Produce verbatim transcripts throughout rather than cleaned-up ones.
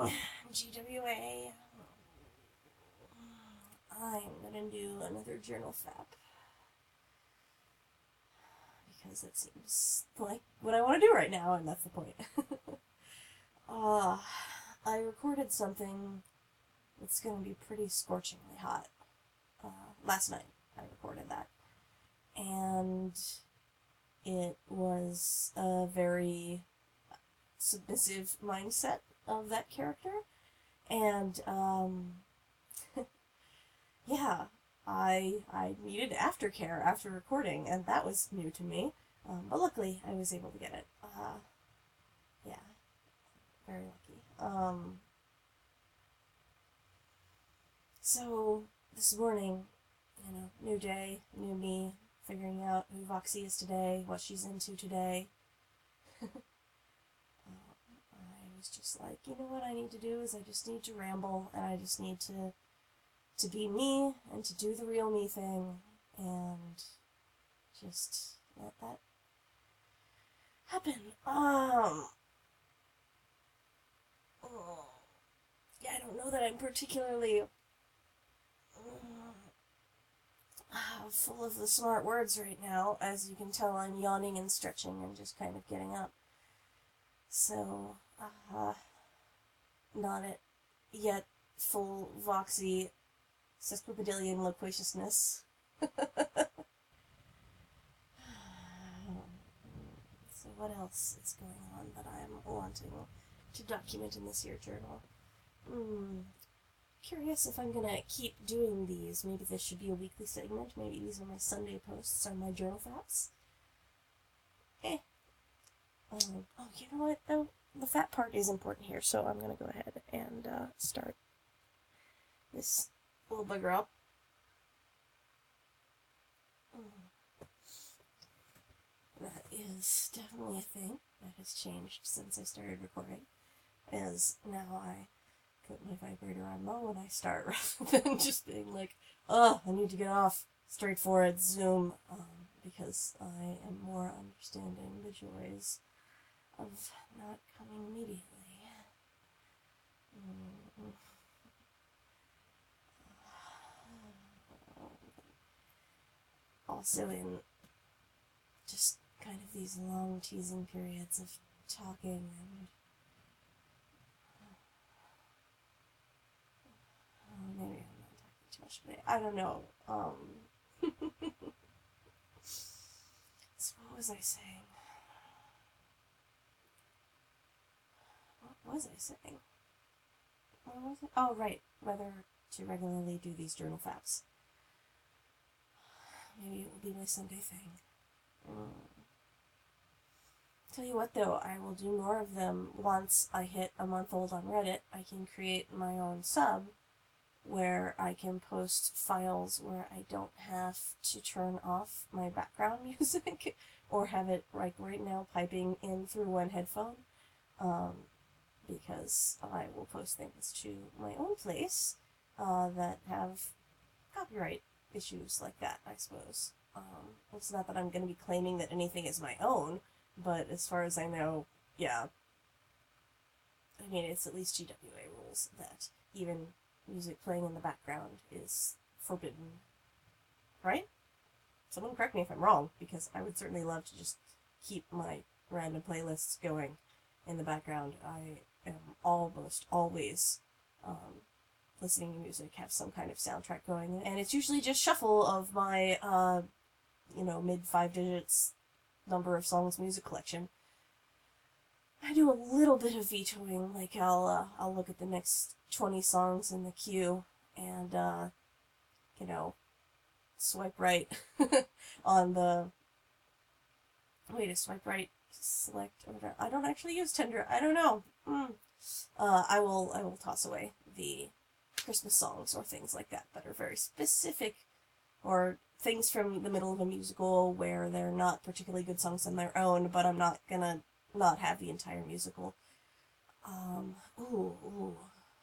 G W A. I'm gonna do another journal fap. Because it seems like what I want to do right now, and that's the point. uh, I recorded something that's gonna be pretty scorchingly hot. Uh, last night, I recorded that. And it was a very submissive mindset of that character. And, um, yeah, I I needed aftercare after recording, and that was new to me. Um, but luckily, I was able to get it. Uh, yeah, very lucky. Um, so, this morning, you know, new day, new me, figuring out who Voxie is today, what she's into today. I was just like, you know what I need to do is I just need to ramble, and I just need to to be me, and to do the real me thing, and just let that happen. Um, oh, yeah, I don't know that I'm particularly uh, full of the smart words right now. As you can tell, I'm yawning and stretching and just kind of getting up. So, uh, not it yet full Voxy sesquipedalian loquaciousness. So what else is going on that I'm wanting to document in this year journal? Hmm. Curious if I'm gonna keep doing these. Maybe this should be a weekly segment. Maybe these are my Sunday posts on my journal faps. Eh. Um, oh, you know what, though? The fat part is important here, so I'm gonna go ahead and uh, start this little bugger up. That is definitely a thing that has changed since I started recording. Is now I put my vibrator on low and I start rather than just being like, oh, I need to get off. Straightforward Zoom, um, because I am more understanding the joys of not coming immediately. Mm. Also in just kind of these long teasing periods of talking and oh, maybe I'm not talking too much today. I don't know. Um, so what was I saying? What was I saying? What was it? Oh, right. Whether to regularly do these journal faps. Maybe it will be my Sunday thing. Mm. Tell you what, though, I will do more of them once I hit a month old on Reddit. I can create my own sub where I can post files where I don't have to turn off my background music or have it, like right now, piping in through one headphone. Um, because I will post things to my own place uh, that have copyright issues like that, I suppose. Um, it's not that I'm going to be claiming that anything is my own, but as far as I know, yeah. I mean, it's at least G W A rules that even music playing in the background is forbidden. Right? Someone correct me if I'm wrong, because I would certainly love to just keep my random playlists going in the background. I am almost always um, listening to music, have some kind of soundtrack going, and it's usually just shuffle of my, uh, you know, mid five digits number of songs music collection. I do a little bit of vetoing, like I'll uh, I'll look at the next twenty songs in the queue and uh, you know, swipe right on the wait a swipe right select or I don't actually use Tinder. I don't know. Mm. Uh, I will I will toss away the Christmas songs or things like that that are very specific, or things from the middle of a musical where they're not particularly good songs on their own, but I'm not gonna not have the entire musical. Um, ooh, ooh.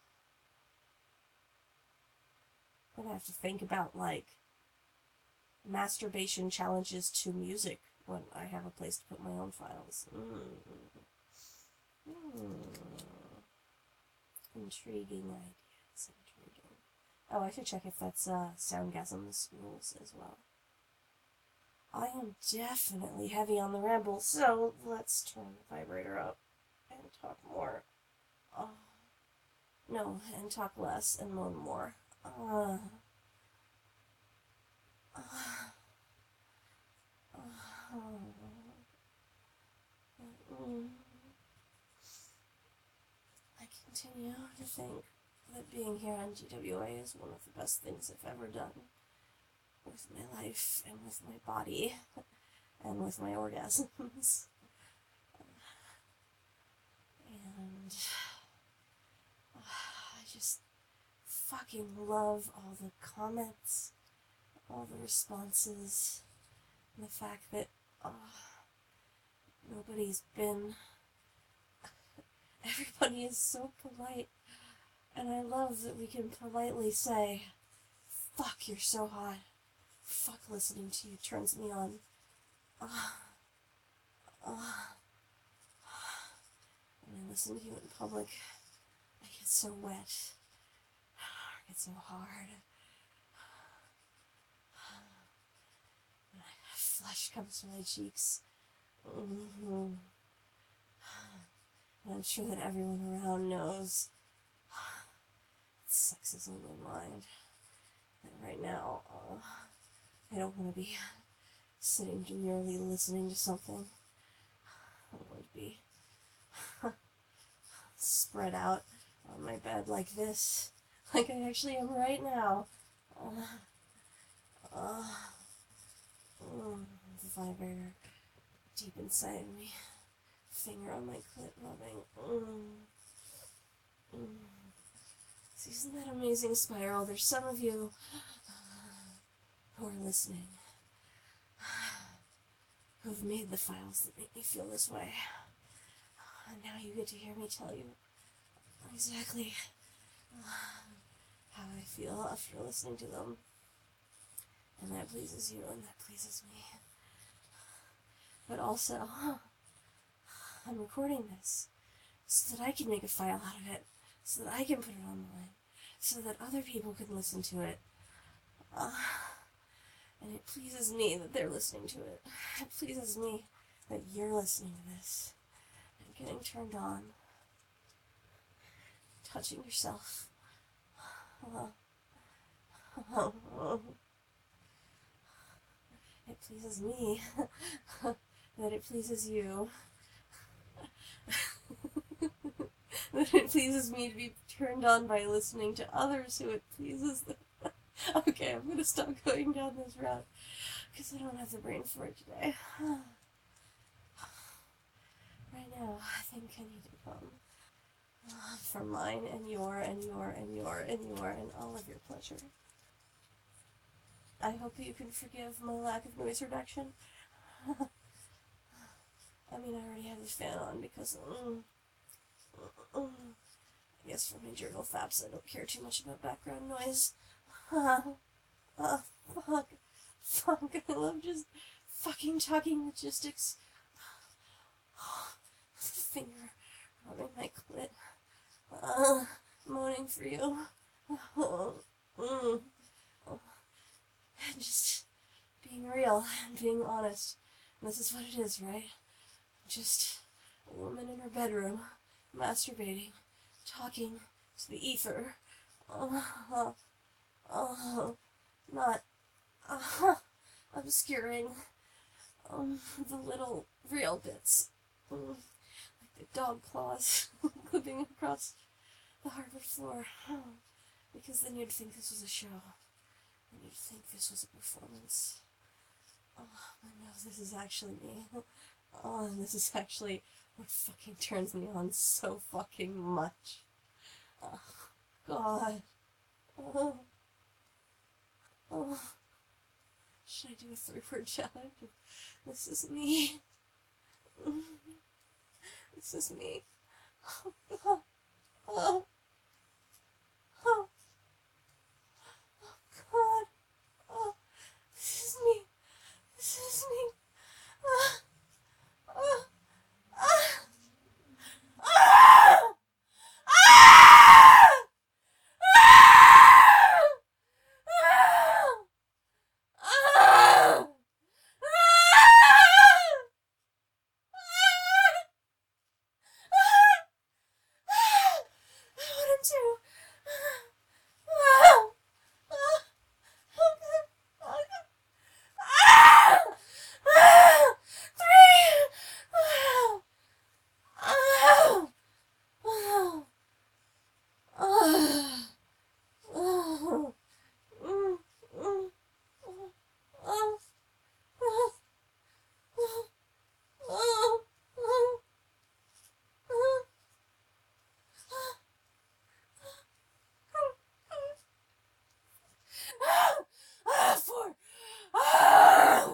I'm gonna have to think about, like, masturbation challenges to music when I have a place to put my own files. Mm. Mm. Intriguing ideas. Intriguing. Oh, I should check if that's uh, Soundgasm's rules as well. I am definitely heavy on the ramble, so let's turn the vibrator up and talk more. Oh. No, and talk less and moan more. Uh, uh, uh, mm. I continue to think that being here on G W A is one of the best things I've ever done with my life and with my body and with my orgasms. And uh, I just fucking love all the comments, all the responses, and the fact that uh, nobody's been... Everybody is so polite, and I love that we can politely say, fuck, you're so hot. Fuck, listening to you turns me on. Uh, uh, when I listen to you in public, I get so wet. I get so hard. And flesh comes to my cheeks. Mm-hmm. And I'm sure that everyone around knows sex is on my mind. And right now, uh, I don't want to be sitting demurely listening to something. I want to be spread out on my bed like this, like I actually am right now. Uh, uh, mm, the vibrator deep inside me, finger on my clit rubbing. Mm, mm. See, isn't that amazing, Spiral? There's some of you who are listening, who've made the files that make me feel this way. And now you get to hear me tell you exactly how I feel after listening to them. And that pleases you, and that pleases me. But also, I'm recording this so that I can make a file out of it, so that I can put it online, so that other people can listen to it. Uh, and it pleases me that they're listening to it. It pleases me that you're listening to this and getting turned on, touching yourself. Uh, uh, uh, it pleases me that it pleases you. That it pleases me to be turned on by listening to others who it pleases them. Okay, I'm gonna stop going down this route, because I don't have the brain for it today. Right now, I think I need to come uh, for mine and your and your and your and your and all of your pleasure. I hope you can forgive my lack of noise reduction. I mean, I already have the fan on because, mm, mm, mm. I guess for my journal faps, I don't care too much about background noise. Uh, uh, fuck. Fuck, I love just fucking talking logistics. Finger rubbing my clit. Uh, moaning for you. Uh, mm. And just being real and being honest. And this is what it is, right? Just a woman in her bedroom, masturbating, talking to the ether. Uh, uh, uh, not uh, obscuring um, the little real bits. Um, like the dog claws clipping across the hardwood floor. Because then you'd think this was a show. And you'd think this was a performance. Oh, I know this is actually me. Oh, and this is actually what fucking turns me on so fucking much. Oh, God. Oh. Oh. Should I do a three-word challenge? This is me. This is me. Oh, God. Oh. Oh. God. Oh. This is me. This is me. Ah. Ah. Ah. Ah. Ah. two. Oh, oh, okay, okay. Ah! Ah! Three! Ah! Ah! Ah! Ah! Ah! Mm, mm, mm, ah, ah, ah, ah, ah, ah. Ah, four. Ah!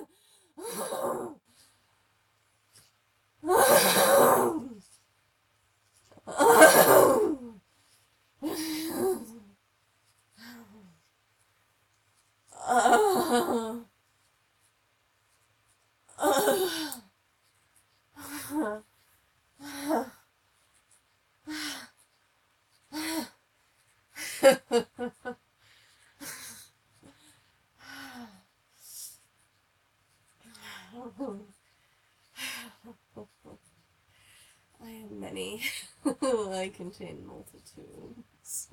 I have many. I contain multitudes.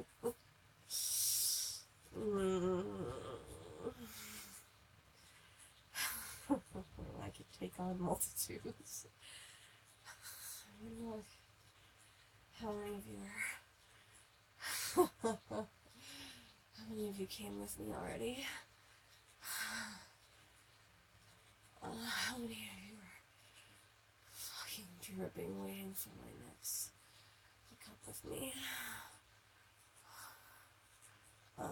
Mm. I could take on multitudes. I mean, look, how many of you are... How many of you came with me already? Uh, how many of you are fucking dripping, waiting for my next to come with me? Uh,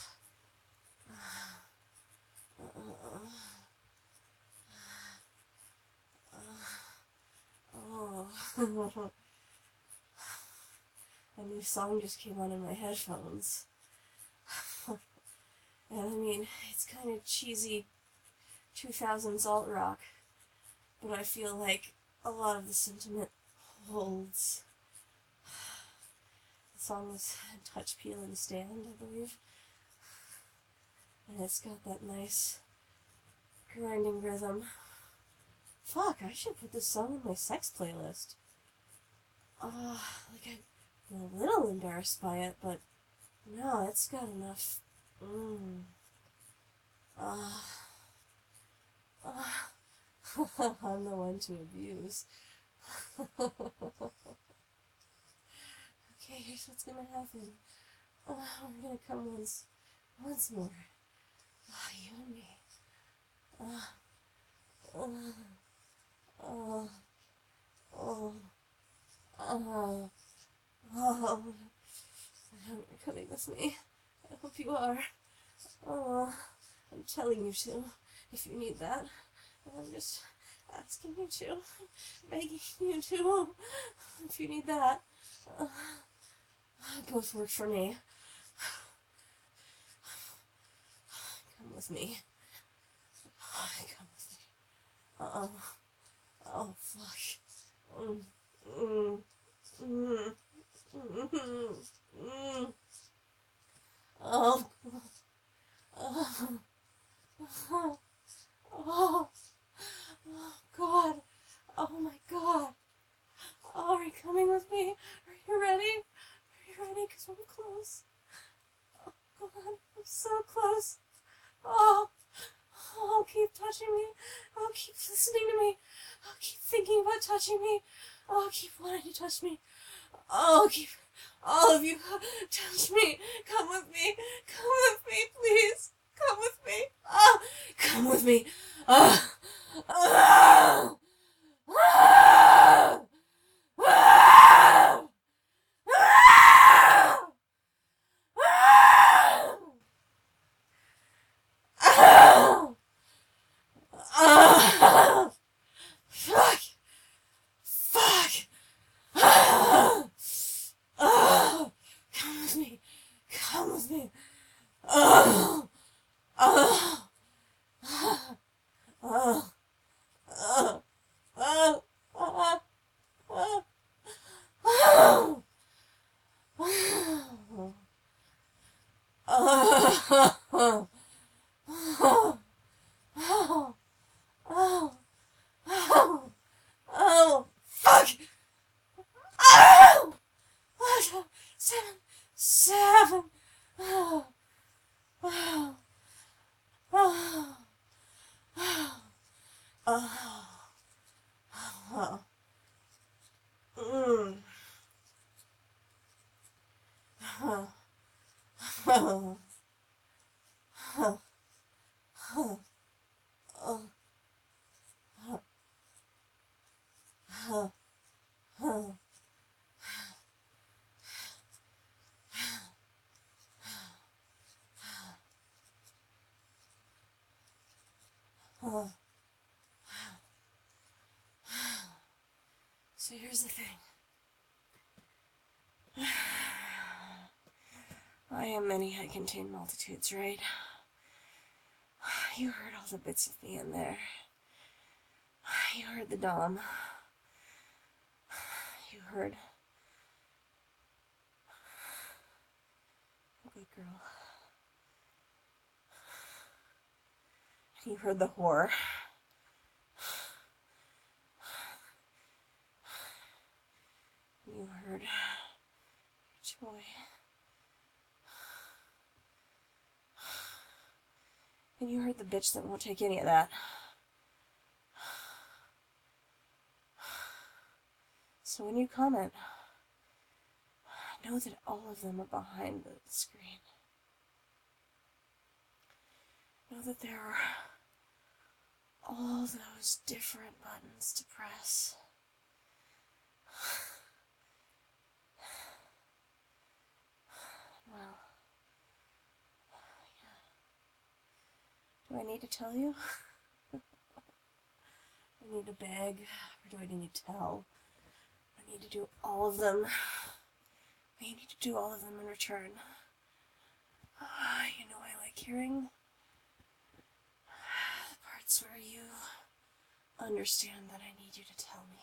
uh, uh, uh, uh, oh. A new song just came on in my headphones. And I mean, it's kind of cheesy two thousands alt rock, but I feel like a lot of the sentiment holds. The song is Touch, Peel, and Stand, I believe. And it's got that nice grinding rhythm. Fuck, I should put this song in my sex playlist. Uh, like, I'm a little embarrassed by it, but no, it's got enough. Mmm. Uh, uh, I'm the one to abuse. Okay, here's what's gonna happen. Uh, we're gonna come once, once more. Uh, you and me. Uh, uh, uh, oh, oh, oh. I hope you're coming with me. I hope you are. Oh, I'm telling you to, if you need that. I'm just asking you to, begging you to, if you need that. Uh, both work for me. Come with me. Come with me. Uh-oh. Oh, fuck. Mm, mm, mm, mm, mm, mm. Oh, oh, oh, oh, oh, God. Oh, my God. Oh, are you coming with me? Are you ready? Are you ready? Because I'm close. Oh, God. I'm so close. Oh, oh, keep touching me. Oh, keep listening to me. Oh, keep thinking about touching me. Oh, keep wanting to touch me. Oh, keep, all of you, touch me. Come with me. Come with me, please. Come with me. Oh, come with me. Oh, oh, oh, oh, oh, oh, oh, fuck, fuck, oh, oh, come with me, come with me, oh, oh, oh, oh, oh, oh, seven. Oh, oh, oh, oh, oh, oh. Mm. Oh, oh, oh, oh, oh, oh, oh. Oh. So here's the thing. I am many, I contain multitudes, right? You heard all the bits of me in there. You heard the Dom. You heard. Good girl. You heard the whore. You heard joy. And you heard the bitch that won't take any of that. So when you comment, know that all of them are behind the screen. Know that there are all those different buttons to press. Well, yeah. Do I need to tell you? Do I need to beg? Or do I need to tell? I need to do all of them. I need to do all of them in return. Uh, you know, I like hearing the parts where you understand that I need you to tell me.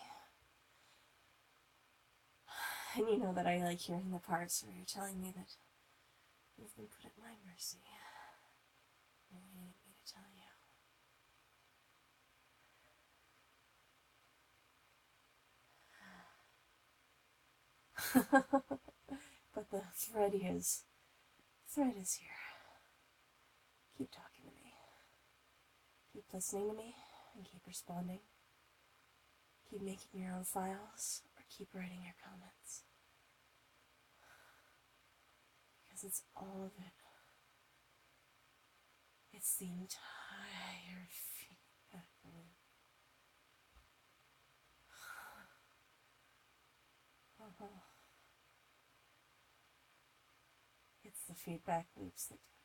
And you know that I like hearing the parts where you're telling me that you've been put at my mercy. And you need me to tell you. But the thread is, thread is here. Keep talking to me. Keep listening to me and keep responding. Keep making your own files or keep writing your comments. Because it's all of it. It's the entire feedback loop. Uh-huh. It's the feedback loops that